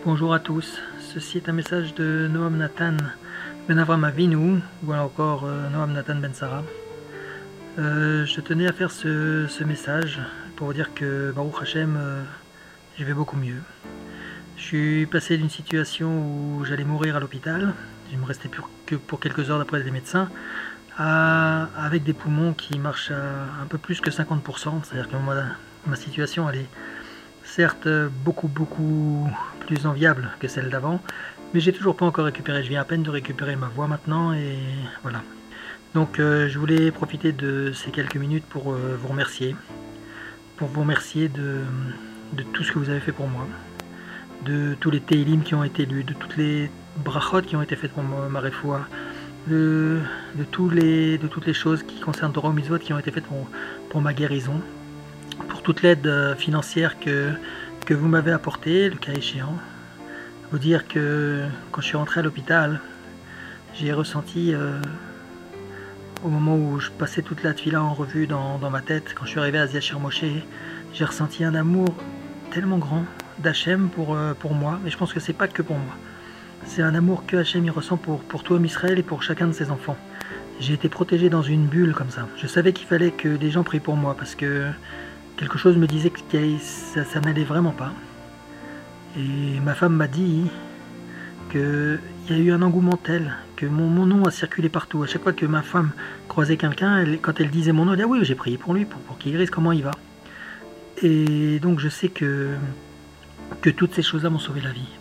Bonjour à tous, ceci est un message de Noam Nathan Ben Avram Avinu, ou encore Noam Nathan Ben Sarah. Je tenais à faire ce message pour vous dire que Baruch Hashem, je vais beaucoup mieux. Je suis passé d'une situation où j'allais mourir à l'hôpital, il me restait plus que pour quelques heures d'après les médecins, avec des poumons qui marchent à un peu plus que 50%, c'est-à-dire que ma situation elle est certes beaucoup plus enviable que celle d'avant, mais j'ai toujours pas encore récupéré, je viens à peine de récupérer ma voix maintenant et voilà. Donc je voulais profiter de ces quelques minutes pour vous remercier, de tout ce que vous avez fait pour moi, de tous les Teilim qui ont été lus, de toutes les brachot qui ont été faites pour ma refoua, de toutes les choses qui concernent Torah Mitzvot qui ont été faites pour ma guérison, pour toute l'aide financière que vous m'avez apportée, le cas échéant. Vous dire que quand je suis rentré à l'hôpital, j'ai ressenti, au moment où je passais toute la tefila en revue dans ma tête, quand je suis arrivé à Yashir Moshe, j'ai ressenti un amour tellement grand d'Hachem pour moi, mais je pense que c'est pas que pour moi. C'est un amour que Hachem il ressent pour tout homme Israël et pour chacun de ses enfants. J'ai été protégé dans une bulle comme ça. Je savais qu'il fallait que des gens prient pour moi parce que quelque chose me disait que ça n'allait vraiment pas. Et ma femme m'a dit qu'il y a eu un engouement tel que mon nom a circulé partout. À chaque fois que ma femme croisait quelqu'un, quand elle disait mon nom, elle disait ah oui, j'ai prié pour lui, pour qu'il guérisse, comment il va. Et donc je sais que toutes ces choses-là m'ont sauvé la vie.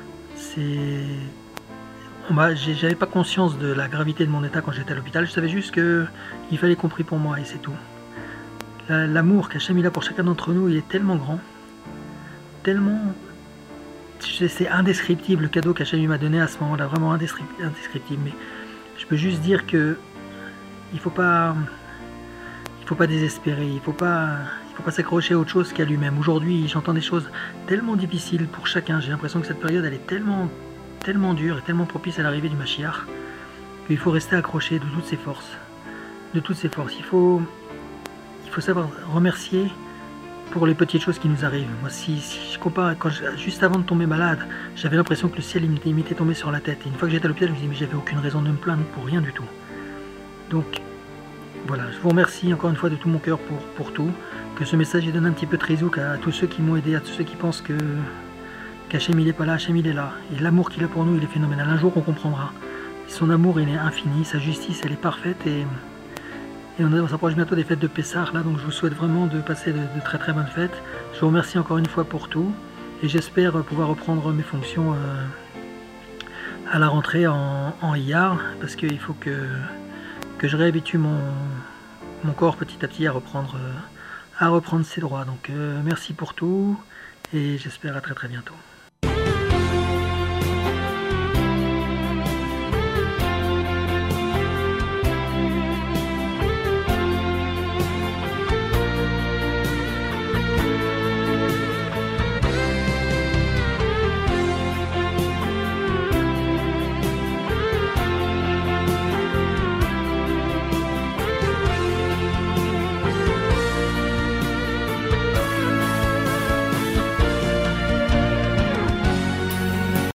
J'avais pas conscience de la gravité de mon état quand j'étais à l'hôpital, je savais juste qu'il fallait qu'on prie pour moi et c'est tout. L'amour qu'Hachem il a pour chacun d'entre nous, il est tellement grand, tellement... C'est indescriptible le cadeau qu'Hachem m'a donné à ce moment-là, vraiment indescriptible. Mais je peux juste dire que il faut pas désespérer, il faut pas s'accrocher à autre chose qu'à lui-même. Aujourd'hui, j'entends des choses tellement difficiles pour chacun. J'ai l'impression que cette période, elle est tellement dure et tellement propice à l'arrivée du Mashiach qu'il faut rester accroché de toutes ses forces. Il faut savoir remercier pour les petites choses qui nous arrivent. Moi, si je compare, juste avant de tomber malade, j'avais l'impression que le ciel il m'était tombé sur la tête. Et une fois que j'étais à l'hôpital, je me dis mais j'avais aucune raison de me plaindre pour rien du tout. Donc voilà, je vous remercie encore une fois de tout mon cœur pour tout. Que ce message donne un petit peu de rizouk à tous ceux qui m'ont aidé, à tous ceux qui pensent qu'Hachem il est pas là, Hachem il est là. Et l'amour qu'il a pour nous, il est phénoménal. Un jour on comprendra. Son amour il est infini, sa justice elle est parfaite et on s'approche bientôt des fêtes de Pessah là, donc je vous souhaite vraiment de passer de très bonnes fêtes. Je vous remercie encore une fois pour tout et j'espère pouvoir reprendre mes fonctions à la rentrée en Iyar parce qu'il faut que je réhabitue mon corps petit à petit à reprendre ses droits. Donc merci pour tout et j'espère à très bientôt.